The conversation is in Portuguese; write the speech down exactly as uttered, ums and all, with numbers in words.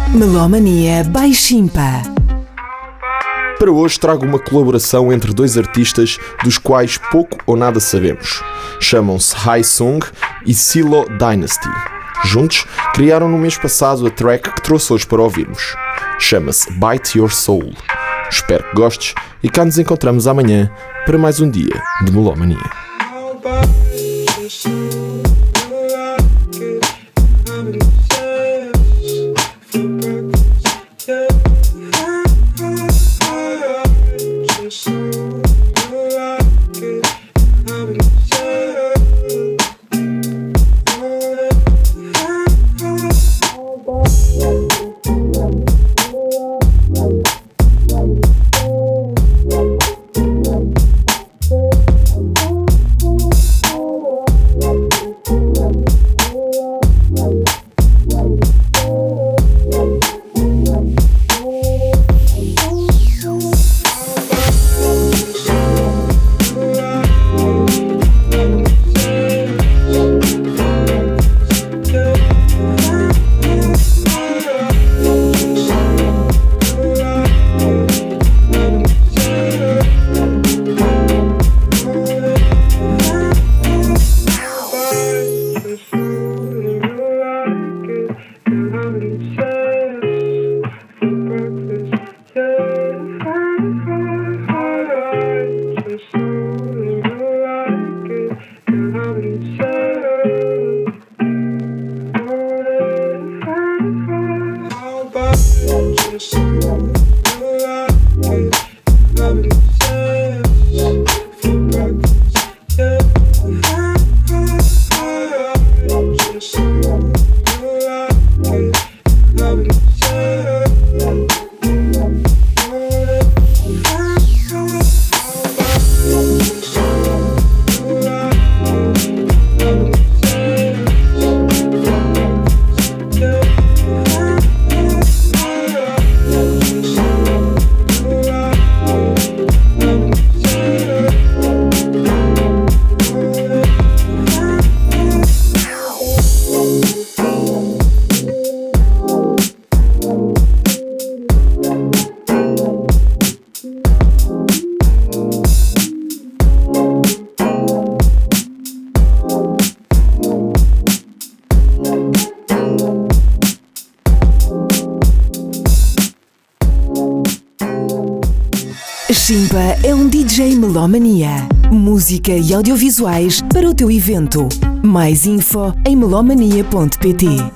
Melomania by Shimpa. Para hoje trago uma colaboração entre dois artistas dos quais pouco ou nada sabemos. Chamam-se Haesung e Silo Dynasty. Juntos, criaram no mês passado a track que trouxe hoje para ouvirmos. Chama-se Bite Your Soul. Espero que gostes e cá nos encontramos amanhã para mais um dia de Melomania. Shimpa é um D J Melomania. Música e audiovisuais para o teu evento. Mais info em melomania ponto pt.